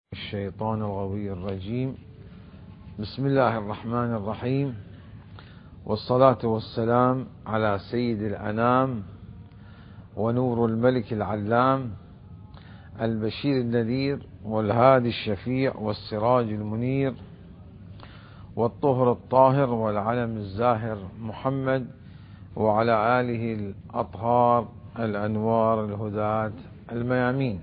الشيطان الغوي الرجيم. بسم الله الرحمن الرحيم، والصلاة والسلام على سيد الأنام ونور الملك العلام البشير النذير والهادي الشفيع والسراج المنير والطهر الطاهر والعلم الزاهر محمد وعلى آله الأطهار الأنوار الهداة الميامين.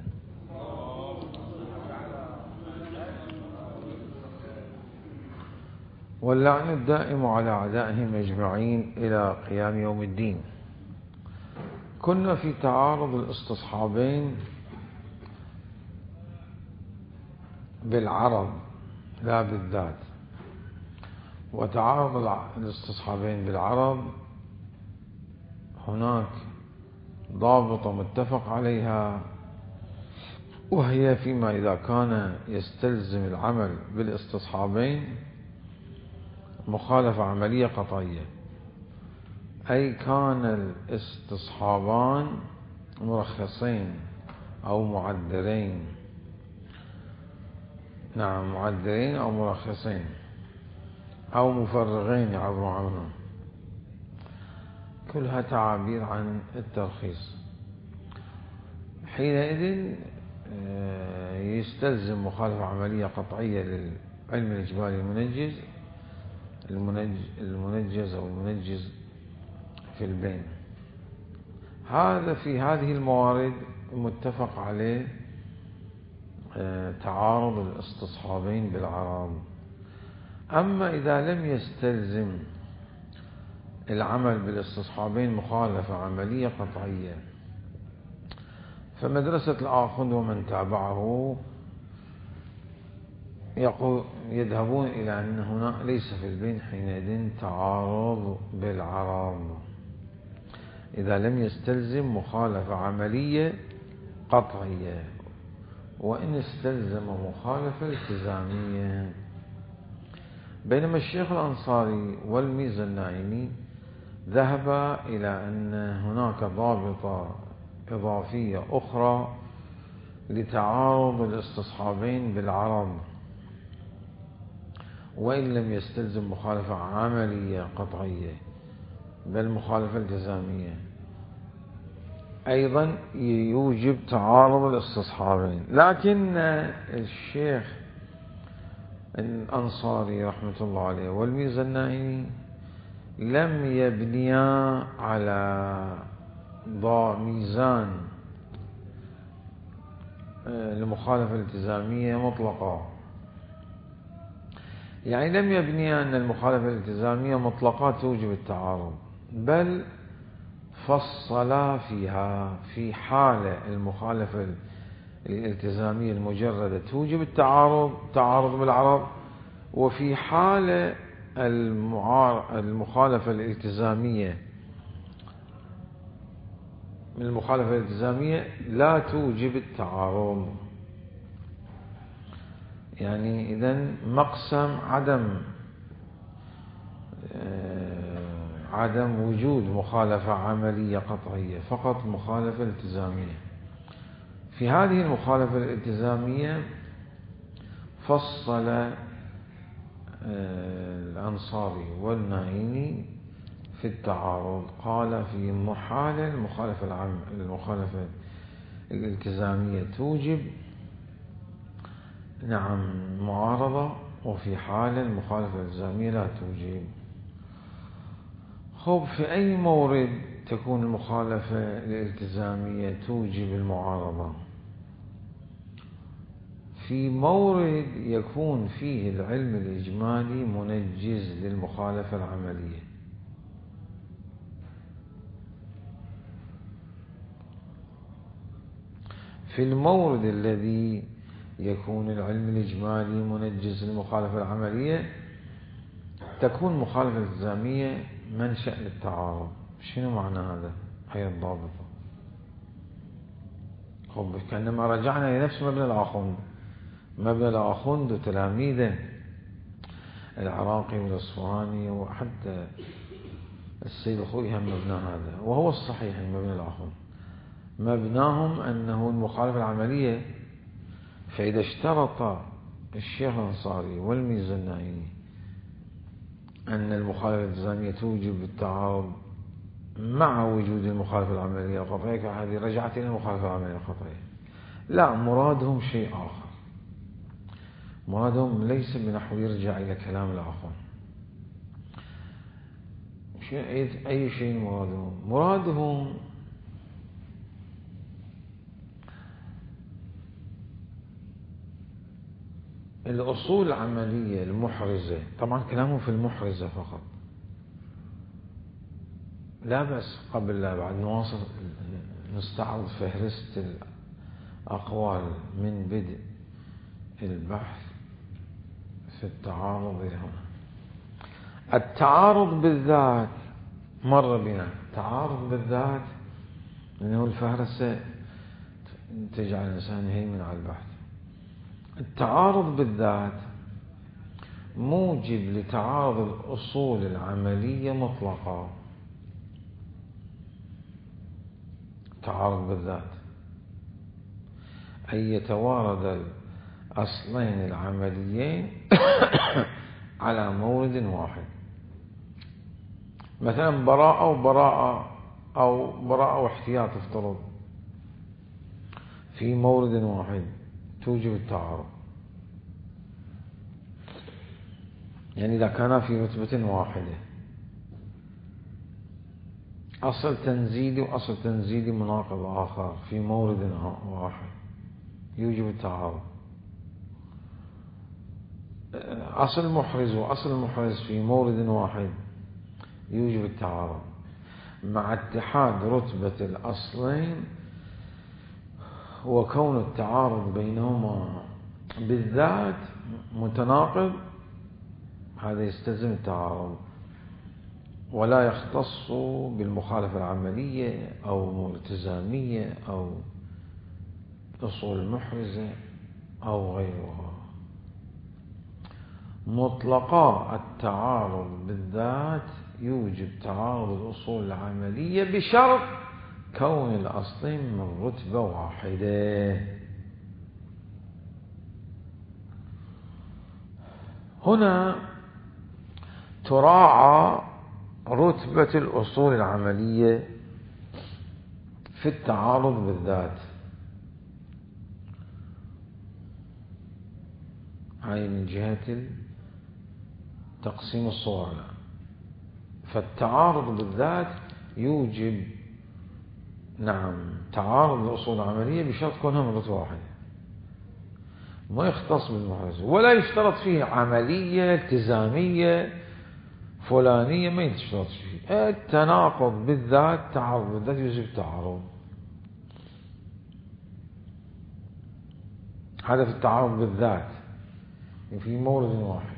واللعن الدائم على أعدائهم أجمعين إلى قيام يوم الدين. كنا في تعارض الاستصحابين بالعرب لا بالذات، وتعارض الاستصحابين بالعرب هناك ضابطة متفق عليها، وهي فيما إذا كان يستلزم العمل بالاستصحابين مخالفة عملية قطعية، أي كان الاستصحابان مرخصين أو معذرين، نعم معذرين أو مرخصين أو مفرغين يعبرون عنهم، كلها تعابير عن الترخيص. حينئذ يستلزم مخالفة عملية قطعية للعلم الإجمالي المنجز أو المنجز في البين. هذا في هذه الموارد متفق عليه تعارض الاستصحابين بالعرب. أما إذا لم يستلزم العمل بالاستصحابين مخالفة عملية قطعية، فمدرسة الآخذ ومن تابعه يذهبون إلى أن هنا ليس في البين حينئذ تعارض بالعرب إذا لم يستلزم مخالفة عملية قطعية، وإن استلزم مخالفة التزامية. بينما الشيخ الأنصاري والميزة النائمي ذهب إلى أن هناك ضابطة إضافية أخرى لتعارض الاستصحابين بالعرب، وإن لم يستلزم مخالفة عملية قطعية بل مخالفة التزامية، أيضا يوجب تعارض الاستصحابين. لكن الشيخ الأنصاري رحمة الله عليه والميزة النائمي لم يبنيا على ميزان المخالفة الالتزامية مطلقة، يعني لم يبني أن المخالفة الالتزامية مطلقة توجب التعارض، بل فصل فيها في حالة المخالفة الالتزامية المجردة توجب التعارض بالعرب، وفي حالة المخالفة الالتزامية لا توجب التعارض. يعني إذن مقسم عدم وجود مخالفة عملية قطعية، فقط مخالفة التزامية. في هذه المخالفة الالتزامية فصل الأنصاري والنائمي في التعارض، قال في محال المخالفة الالتزامية توجب نعم معارضة، وفي حال المخالفة الالتزامية لا توجب. خب، في أي مورد تكون المخالفة الالتزامية توجب المعارضة؟ في مورد يكون فيه العلم الإجمالي منجز للمخالفة العملية. في المورد الذي يكون العلم الإجمالي منجز للمخالفة العملية تكون مخالفة الالتزامية منشأ للتعارض. شنو معنى هذا؟ هي الضابطة. خب، كأنما رجعنا إلى نفس مبنى الآخوند وتلاميذه العراقي والأصفهاني وحتى السيد الخوي هم مبنى هذا، وهو الصحيح. مبنى الآخوند مبناهم أنه المخالفة العملية فإذا اشترط الشيخ الأنصاري والميزة النائني أن المخالفة الالتزامية توجب التعارض مع وجود المخالفة العملية القطعية، هذه رجعت إلى المخالفة العملية القطعية. لا، مرادهم شيء آخر. مرادهم ليس بنحو يرجع إلى كلام الآخر. أي شيء مرادهم؟ مرادهم الأصول العملية المحرزة. طبعا كلامهم في المحرزة فقط، لا بأس قبل لا بعد نواصل نستعرض فهرست الأقوال من بدء البحث في التعارض إلى هنا. التعارض بالذات مر بنا. التعارض بالذات لأنه الفهرسة تجعل الإنسان يهيمن على البحث. التعارض بالذات موجب لتعارض الأصول العملية مطلقا. تعارض بالذات أن يتوارد الأصلين العمليين على مورد واحد. مثلا براءة وبراءة، أو براءة واحتياط افترض في مورد واحد توجب التعارض. يعني إذا كان في رتبة واحدة أصل تنزيلي وأصل تنزيلي مناقض آخر في مورد واحد يوجب التعارض. أصل محرز وأصل محرز في مورد واحد يوجب التعارض، مع اتحاد رتبة الأصلين وكون التعارض بينهما بالذات متناقض. هذا يستلزم التعارض ولا يختص بالمخالفة العملية أو الالتزامية أو أصول محرزة أو غيرها. مطلقا التعارض بالذات يوجب تعارض الأصول العملية بشرط كون الأصلين من رتبة واحدة. هنا تراعى رتبة الأصول العملية في التعارض بالذات. هاي من جهة تقسيم الصور. فالتعارض بالذات يوجب تعارض الأصول العملية بشرط كونها من رتبة واحدة، ما يختص بالمحرز، ولا يشترط فيه عملية التزامية فلانية، ما يشترط فيه. التناقض بالذات، تعارض بالذات يوجب التعارض. هذا في التعارض بالذات في مورد واحد.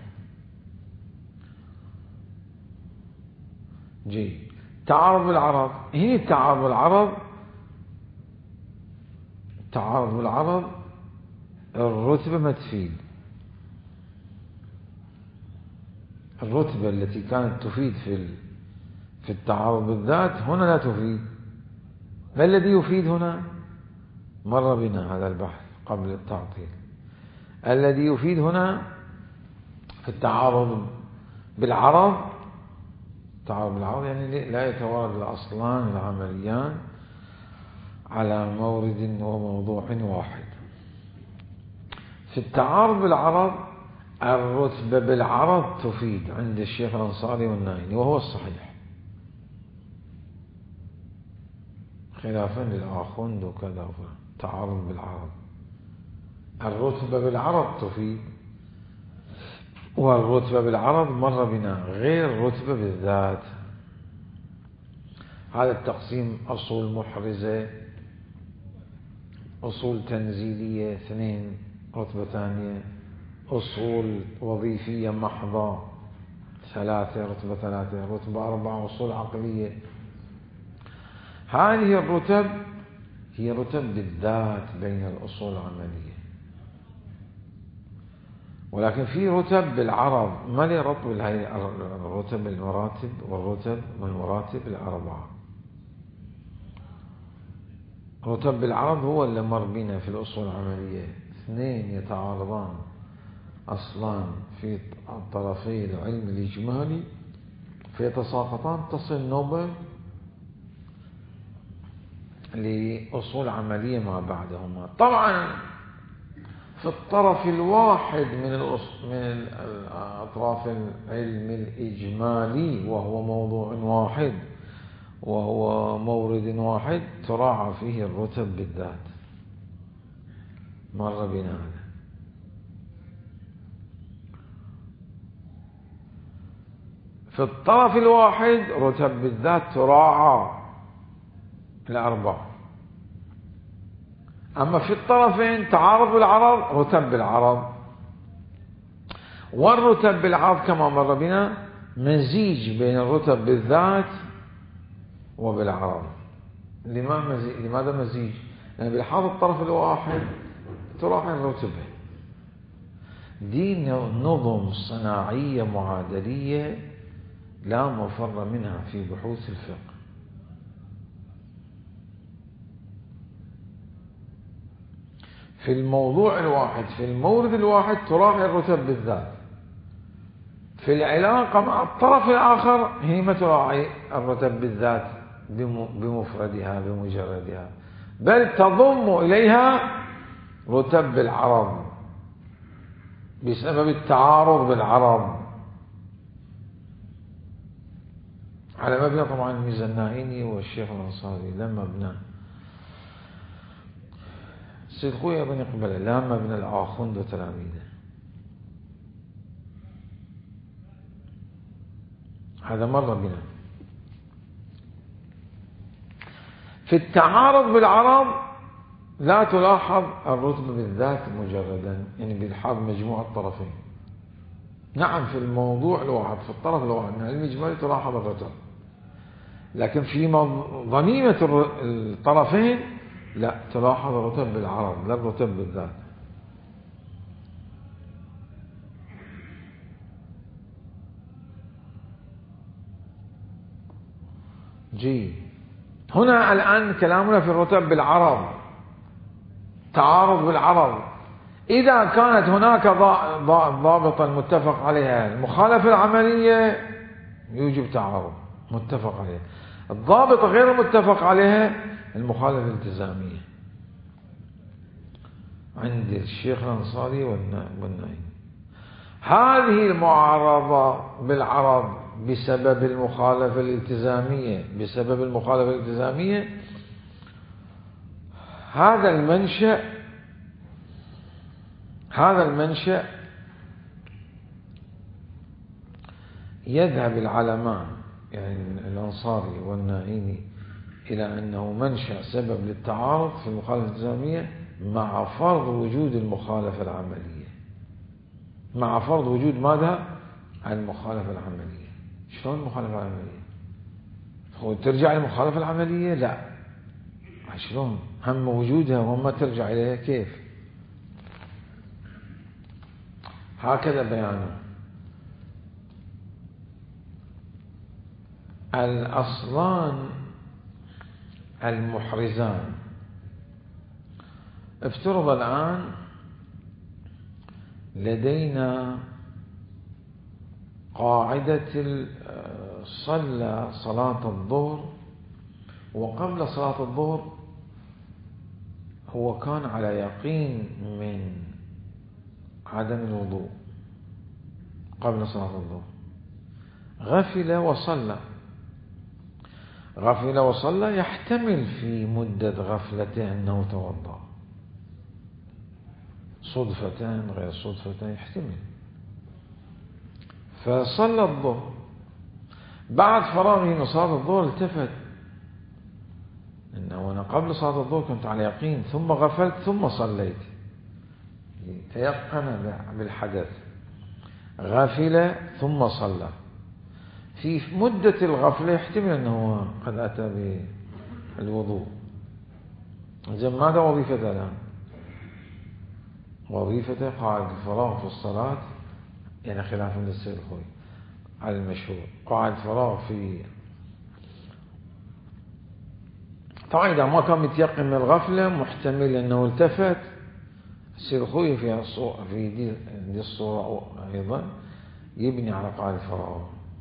جيد. تعارض بالعرض. هنا التعارض بالعرض، التعارض بالعرض الرتبة ما تفيد. الرتبة التي كانت تفيد في التعارض بالذات هنا لا تفيد. ما الذي يفيد هنا؟ مر بنا هذا البحث قبل التعطيل. الذي يفيد هنا في التعارض بالعرض، التعارض بالعرض يعني لا يتوارد الأصلان العمليان على مورد وموضوع واحد. في التعارض بالعرض الرتبة بالعرض تفيد عند الشيخ الأنصاري والنائني، وهو الصحيح، خلافا للآخوند وكذا. تعارض بالعرض الرتبة بالعرض تفيد، والرتبة بالعرض مر بنا غير رتبة بالذات. هذا التقسيم أصول محرزة، أصول تنزيلية 2 رتبة ثانية، أصول وظيفية محضة 3 رتبة 3، رتبة 4 أصول عقلية. هذه الرتب هي رتب بالذات بين الأصول العملية، ولكن في رتب بالعرض ما لي ربط بهذه الرتب المراتب والرتب والمراتب الأربعة. رتب بالعرض هو اللي مر بنا في الأصول العملية اثنين يتعارضان أصلا في طرفي العلم الإجمالي فيتساقطان، تصل نوبة لأصول عملية ما بعدهما. طبعا في الطرف الواحد من أطراف العلم الإجمالي وهو موضوع واحد وهو مورد واحد تراعى فيه الرتب بالذات، مر بنا هذا. في الطرف الواحد رتب بالذات تراعى الأربعة، أما في الطرفين تعارض بالعرض رتب بالعرض، والرتب بالعرض كما مر بنا مزيج بين الرتب بالذات وبالعرض. لماذا مزيج؟ لأن بالحال الطرف الواحد تراعي الرتبة. دي نظم صناعية معادلية لا مفر منها في بحوث الفقه. في الموضوع الواحد في المورد الواحد تراعي الرتب بالذات، في العلاقة مع الطرف الآخر هي ما تراعي الرتب بالذات بمفردها بمجردها، بل تضم إليها رتب بالعرض بسبب التعارض بالعرض، على مبنى طبعا الميزانائيني والشيخ الأنصاري لما بنى سيد خويا بن قبلة لما بنى الآخوند وتلاميذه. هذا مر بنا. في التعارض بالعرض لا تلاحظ الرتبة بالذات مجردا، يعني بالحاض مجموع الطرفين. نعم في الموضوع الواحد في الطرف الواحد من الإجمالي تلاحظ الرتب، لكن في ضميمة الطرفين لا تلاحظ الرتب بالعرض لا الرتب بالذات. هنا الآن كلامنا في الرتب بالعرض، تعارض بالعرض. إذا كانت هناك ضابطا متفق عليها المخالفة العملية يوجب تعارض متفق عليها، الضابط غير متفق عليها المخالفة الالتزامية عند الشيخ الأنصاري والنائي. هذه المعارضة بالعرض بسبب المخالفة الالتزامية هذا المنشأ يذهب العلمان يعني الأنصاري والنائيني إلى أنه منشأ سبب للتعارض في المخالفة الالتزامية مع فرض وجود المخالفة العملية، مع فرض وجود ماذا؟ المخالفة العملية. شلون المخالفة العملية؟ هو ترجع للمخالفة العملية؟ لا، شلون؟ هم وجودها وهم ترجع إليها كيف؟ هكذا بيانه. الأصلان المحرزان، افترض الآن لدينا قاعدة صلى صلاة الظهر، وقبل صلاة الظهر هو كان على يقين من عدم الوضوء قبل صلاة الظهر، غفل وصلى يحتمل في مدة غفلته أنه توضأ، صدفة غير صدفة يحتمل، فصلى الظهر. بعد فراغه من صلاة الظهر التفت إنه أنا قبل صلاة الظهر كنت على يقين ثم غفلت ثم صليت، تيقن بالحدث، غفل ثم صلى. في مدة الغفلة يحتمل أنه قد أتى بالوضوء. إذن ماذا وظيفته الآن؟ وظيفته قاعد الفراغ في الصلاة، يعني خلافا للسيد الخوي على المشهور، قاعد فراغ في طبعا إذا ما كان متيقن من الغفلة محتمل أنه التفت يصير أخوي في دي الصورة أيضا يبني على قاعدة الفراغ.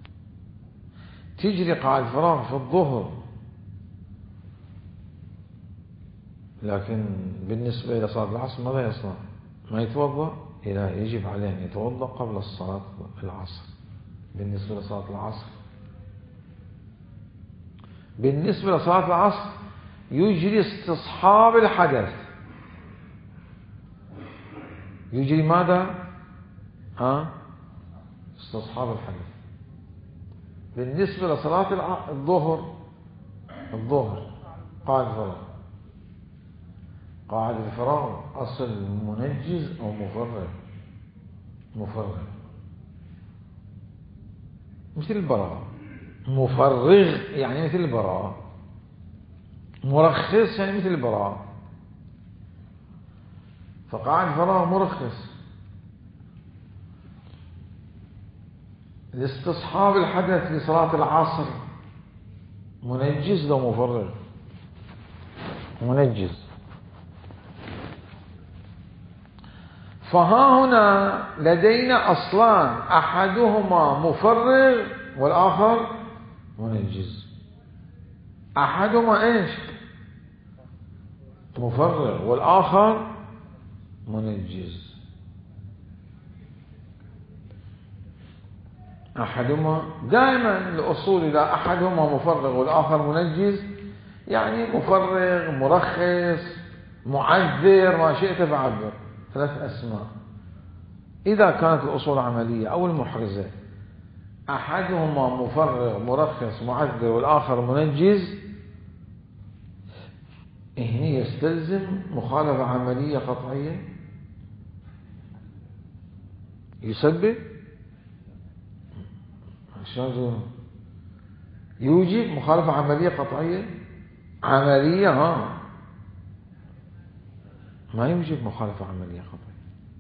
تجري قاعدة الفراغ في الظهر، لكن بالنسبة إلى صلاة العصر ماذا يصنع؟ ما يتوضأ؟ لا، يجب عليه أن يتوضأ قبل الصلاة العصر. بالنسبة لصلاة العصر، بالنسبة لصلاة العصر يجري استصحاب الحدث. يجري ماذا؟ استصحاب الحدث. بالنسبة لصلاة الظهر قاعدة الفراغ. قاعدة الفراغ أصل منجز أو مفرغ مثل البراءة. مفرغ يعني مثل البراءة، مرخص يعني مثل البراءة. فقاعدة الفراغ مرخص لاستصحاب الحدث لصلاة العصر، منجز لو مفرغ. منجز. فها هنا لدينا أصلان، أحدهما مفرغ والآخر منجز. أحدهما إيش؟ مفرغ والآخر منجز. أحدهما دائما الأصول إذا أحدهما مفرغ والآخر منجز يعني مفرغ، مرخص، معذر، ما شئت فعبر، 3 أسماء. إذا كانت الأصول عملية أو المحرزة أحدهما مفرغ مرخص معذر والآخر منجز، هنا يستلزم مخالفة عملية قطعية يسبب يوجب مخالفة عملية قطعية. عملية ما يوجب مخالفة عملية قطعية.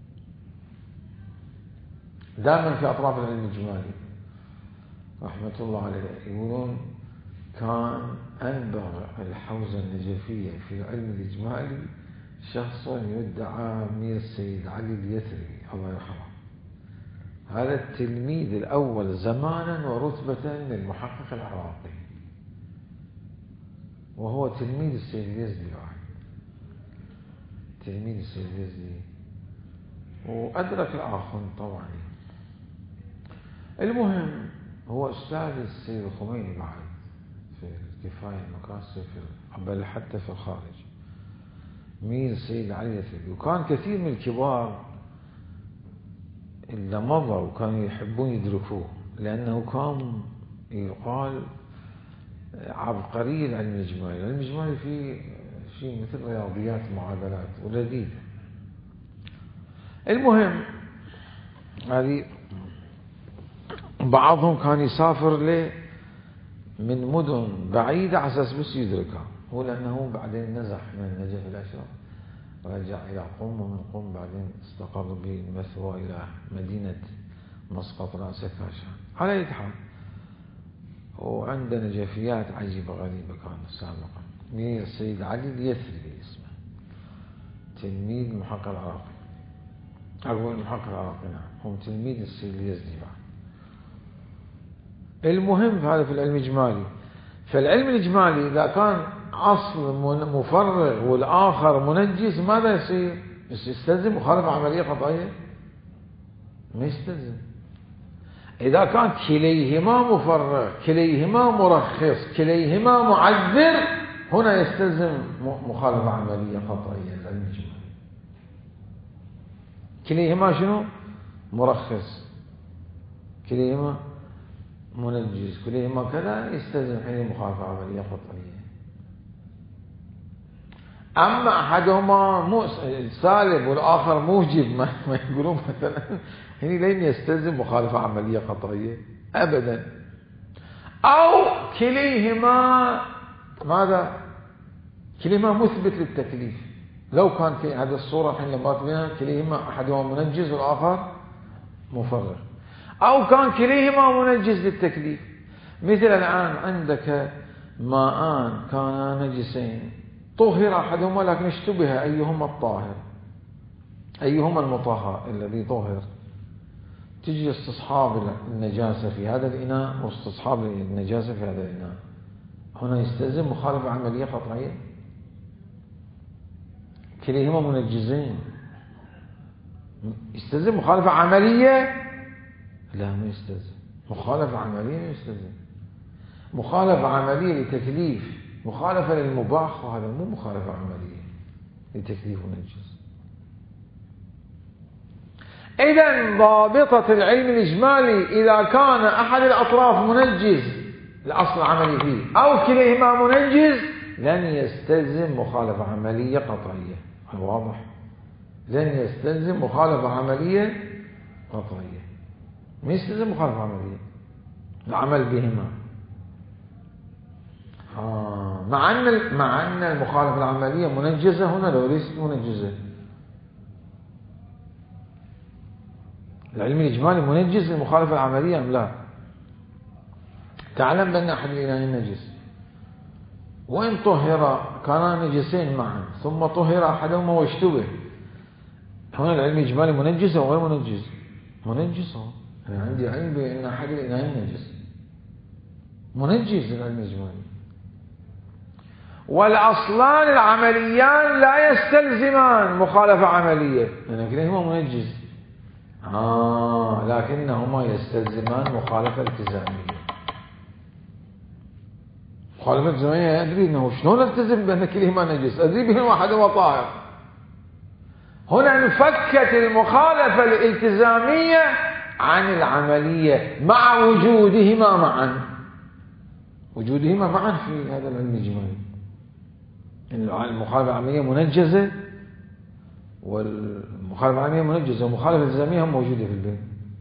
دائما في أطراف العلم الإجمالي رحمة الله عليه يقولون كان أنبغ الحوزة النجفية في العلم الإجمالي شخص يدعى مير السيد علي اليثربي الله يرحمه. هذا التلميذ الأول زمانا ورتبة للمحقق العراقي، وهو تلميذ السيد اليزدي واحد، تلميذ السيد اليزدي، وأدرك الآخرون طبعا. المهم هو أستاذ السيد الخميني بعد في الكفاية المكاسب بل حتى في الخارج. مين السيد علي اليثربي. وكان كثير من الكبار اللي مضوا كانوا يحبون يدركوه، لأنه كان يقال عبقري العلم الإجمالي. العلم الإجمالي فيه شيء مثل رياضيات معادلات ولذيذ. المهم هذه بعضهم كان يسافر من مدن بعيدة على أساس بس يدركها، هو لأنه بعدين نزح من النجف الأشرف رجع إلى قم، ومن قم بعدين استقر بالمثوى إلى مدينة مسقط رأس كاشان. على أي حال وعنده نجفيات عجيبة غريبة كانت سابقا. مير السيد علي اليثربي اسمه، تلميذ المحقق العراقي، أقول المحقق العراقي نعم، هم تلميذ السيد اليزدي بعد. المهم هذا في العلم الإجمالي. فالعلم الإجمالي إذا كان أصل مفرغ والآخر منجز ماذا يصير؟ يستلزم مخالفة عملية قطعية؟ ما يستلزم. إذا كان كليهما مفرغ كليهما مرخص كليهما معذر هنا يستلزم مخالفة عملية قطعية. العلم الإجمالي كليهما شنو؟ مرخص، كليهما منجز، كليهما كذا، يستلزم حين مخالفة عملية قطعية. أما أحدهما سالب والآخر موجب ما يقولون مثلا هنا لين يستلزم مخالفة عملية قطعية أبدا. أو كليهما ماذا؟ كليهما مثبت للتكليف. لو كان في هذه الصورة الحين لما بينها كليهما أحدهما منجز والآخر مفرغ، أو كان كليهما منجز للتكليف. مثل الآن عندك ماءان كانا نجسين طهر أحدهما لكن اشتبه أيهما الطاهر، أيهما المطهر الذي طهر. تجي استصحاب النجاسة في هذا الإناء واستصحاب النجاسة في هذا الإناء، هنا يستلزم مخالفة عملية قطعية. كليهما منجزين، يستلزم مخالفة عملية؟ لا، ما يستلزم مخالفة عملية، ما يستلزم مخالفة عملية لتكليف، مخالفة للمباح، وهذا مو مخالفة عملية لتكليف منجز. إذن ضابطة العلم الإجمالي إذا كان أحد الأطراف منجز الأصل العملي فيه أو كليهما منجز لن يستلزم مخالفة عملية قطعية. واضح؟ لن يستلزم مخالفة عملية قطعية، ما يستلزم مخالفة عملية العمل بهما. مع أن المخالفة العملية منجزة هنا لو ليست منجزة. العلم الإجمالي منجز للمخالفة العملية أم لا؟ تعلم بأن أحد الإناءين نجس، وإن طهر كانا نجسين معا ثم طهر أحدهما واشتبه، هنا العلم الإجمالي منجز أو غير منجز؟ منجز. أنا عندي علم بأن أحد الإناءين نجس، منجز العلم الإجمالي. والأصلان العمليان لا يستلزمان مخالفة عملية، لأن كليهما منجز، لكنهما يستلزمان مخالفة التزامية. مخالفة التزامية أدري أنه شلون التزم بأن كليهما نجس، أدري بأن واحدهما طاهر. هنا انفكت المخالفة الالتزامية عن العملية مع وجودهما معا، وجودهما معا في هذا العلم الإجمالي. المخالفة العملية منجزة والمخالفة العملية منجزة، ومخالفة التزامية هم موجودة في البين.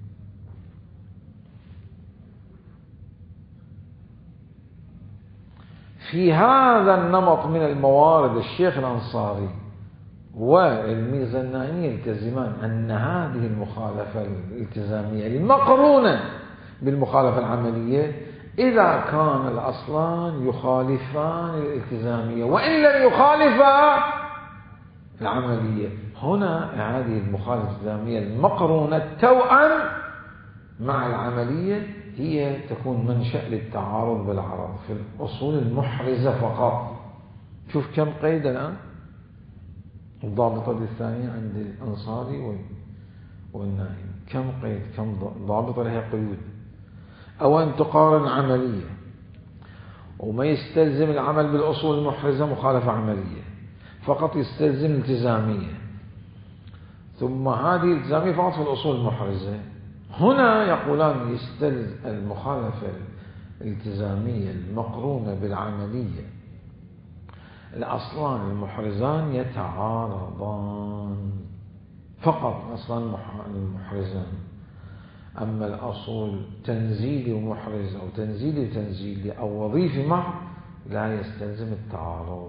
في هذا النمط من الموارد الشيخ الأنصاري والميزانائي يلتزمان أن هذه المخالفة الالتزامية المقرونة بالمخالفة العملية إذا كان الأصلان يخالفان الالتزامية وإن لم يخالفا العملية، هنا هذه المخالفة الالتزامية المقرونة التوأم مع العملية هي تكون منشأ للتعارض بالعرض في الأصول المحرزة فقط. شوف كم قيد الآن الضابطة الثانية عند الأنصاري والنائم، كم قيد، كم ضابطة لها قيود. أو أن تقارن عملية وما يستلزم العمل بالأصول المحرزة مخالفة عملية، فقط يستلزم التزامية، ثم هذه التزامية فقط في الأصول المحرزة. هنا يقولان يستلزم المخالفة الالتزامية المقرونة بالعملية، الأصلان المحرزان يتعارضان فقط، الأصلان المحرزان. أما الأصول تنزيلي ومحرز أو تنزيلي وتنزيلي أو وظيفي معه لا يستلزم التعارض.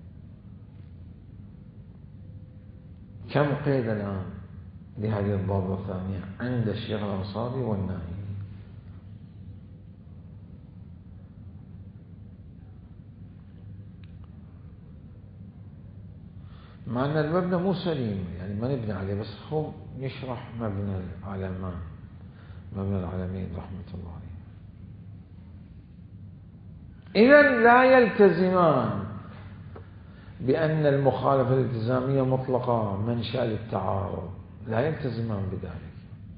كم قيد الآن لهذه الضابطة الثانية عند الشيخ الأنصاري والنائي؟ مع أن المبنى مو سليم، يعني ما نبني عليه، بس هو نشرح مبنى العلمان، مبنى العالمين رحمة الله عليه. إذن لا يلتزمان بأن المخالفة الالتزامية مطلقة منشأ للتعارض، لا يلتزمان بذلك،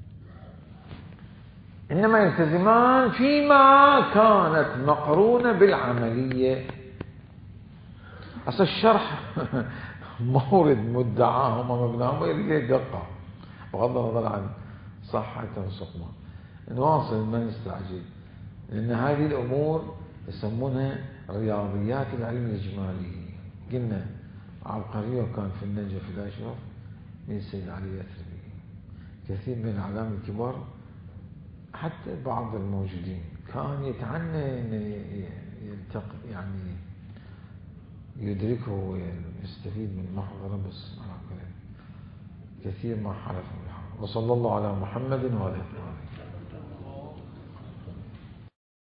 إنما يلتزمان فيما كانت مقرونة بالعملية. أصل الشرح مورد مدعاهم ومبناهم يريد دقة بغض النظر عن صحته وسقمه. نواصل ما نستعجل، لأن هذه الأمور يسمونها رياضيات العلم الإجمالي. قلنا عبقرية كان في النجف الأشرف من سيد علي الأثربي، كثير من الأعلام الكبار حتى بعض الموجودين كان يتعنى أن يعني يدركه ويستفيد من محضره، بس كثير ما حرف. وصلى الله على محمد وآله.